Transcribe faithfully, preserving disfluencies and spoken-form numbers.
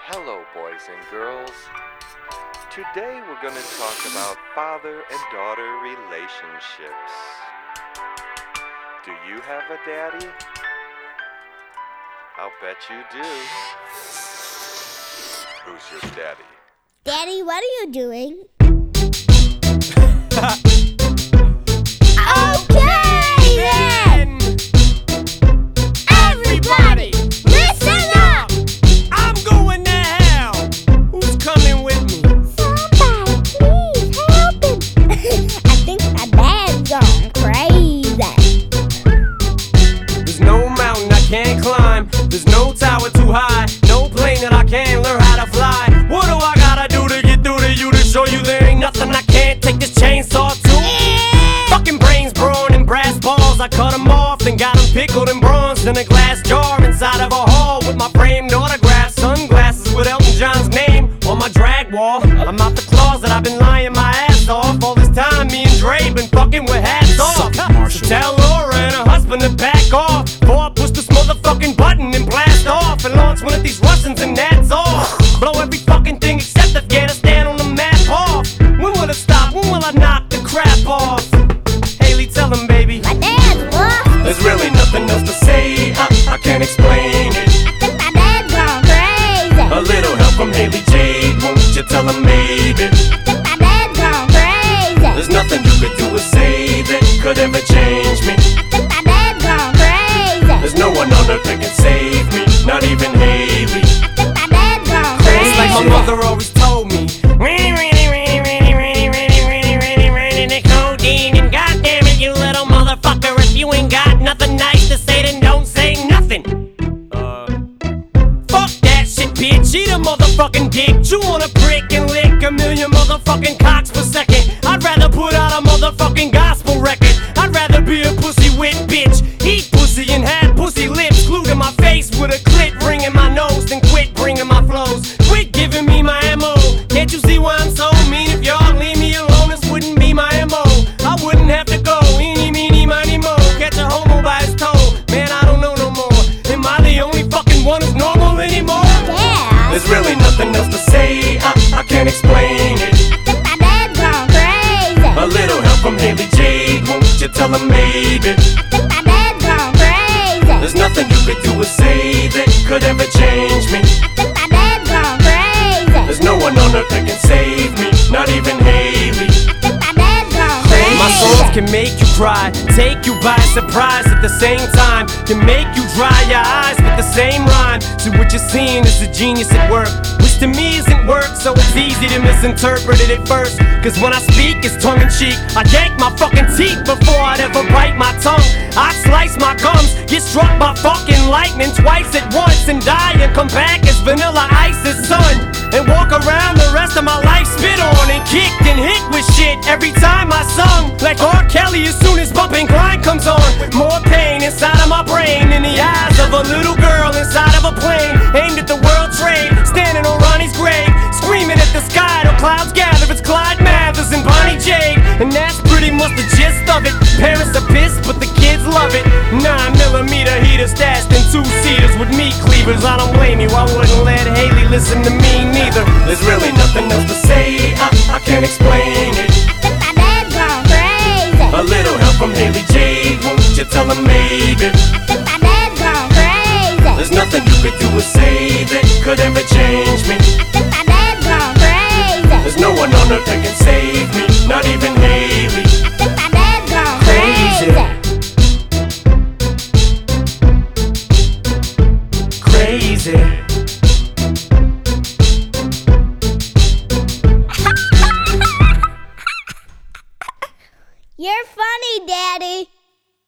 Hello, boys and girls. Today we're going to talk about father and daughter relationships. Do you have a daddy? I'll bet you do. Who's your daddy? Daddy, what are you doing? Okay then! Everybody, listen up! I'm going to hell! Who's coming with me? Somebody, please help him! I think my dad's gone crazy. There's no mountain I can't climb. There's no tower too high. No plane that I can't learn how to fly. What do I gotta do to get through to you to show you there ain't nothing I can't take this chainsaw to? Fucking brains, brawn, and brass balls. I cut them off and got them pickled and bronzed in a glass jar inside of a hall with my framed autograph. Sunglasses with Elton John's name on my drag wall. I'm out the closet, I've been lying my ass off. All this time me and Dre been fucking with hats off. So tell Laura and her husband to back off before I push this motherfucking button and blast off and launch one of these Russians and that's off. Blow every fucking thing except Afghanistan on the map off. When will it stop? When will I knock the crap off? Haley, tell him, baby. My dad's lost. There's really nothing else to say. I, I can't explain it. I think my dad's gone crazy. A little help from Haley Jade. Won't you tell him, maybe? I think my dad's gone crazy. There's nothing you could do or say that could ever change me. I think my dad's gone crazy. There's no one on earth that can save me, not even Haley. I think my dad's gone crazy. It's like my mother always told me. Really, really, really, really, really, really, really, really, really, the codeine. And goddamn it, you little motherfucker, if you ain't got nothing nice to say, then don't say nothing. Uh, fuck that shit, bitch. Eat a motherfucking dick. Chew on a prick and lick a million motherfucking cocks per second. I'd rather put out a motherfucking gospel record. I'd rather be a pussy wit bitch. Eat pussy and have pussy lips glued to my face with a clit ring in my nose. Then quit bringing my flows. Quit giving me my M O. Can't you see why I'm so mean? If y'all leave me alone, this wouldn't be my M O. I wouldn't have to go. Eeny, meeny, miny, mo. Catch a homo by his toe. Man, I don't know no more. Am I the only fucking one who's normal anymore? Yeah. There's really nothing else to say. I, I can't explain it. I think my dad's gone crazy. A little help from Haley Jade. Won't you tell him, maybe? I think my dad's gone crazy. There's nothing you could do or say that could ever change me. I think my dad's gone crazy. There's no one on earth that can save me, not even Haley. I think my dad's gone crazy. My songs can make you cry, take you by surprise at the same time. Can make you dry your eyes with the same rhyme. So what you're seeing is a genius at work, which to me isn't work, so it's easy to misinterpret it at first. Cause when I speak, it's tongue-in-cheek. I yank my fucking teeth before I'd ever bite my tongue. I'd slice my gums, get struck by fucking lightning twice at once, and die and come back as Vanilla Ice's son. And walk around the rest of my life spit on and kicked and hit with shit every time I sung. Like R. Kelly as soon as Bump and Grind comes on. More pain inside of my brain than the eyes of a little girl inside of a plane. Aimed at the World Trade, standing on Ronnie's grave, screaming at the sky till clouds gather. It's Clyde Mathers and Bonnie Jade, and that's pretty much the gist of it. Parents are pissed, but the kids love it. Nine millimeter heater stashed in two seaters with meat cleavers. I don't blame you, I wouldn't let Haley listen to me neither. There's really nothing else to say. I, I can't explain it. I think my dad's gone crazy. A little help from Haley Jade. Won't you tell him, maybe? I think my dad's gone crazy. There's nothing you could do or say that could ever change me. I think my dad's gone crazy. There's no one on earth that can save me, not even Haley. I think my dad's gone Crazy. crazy. Crazy.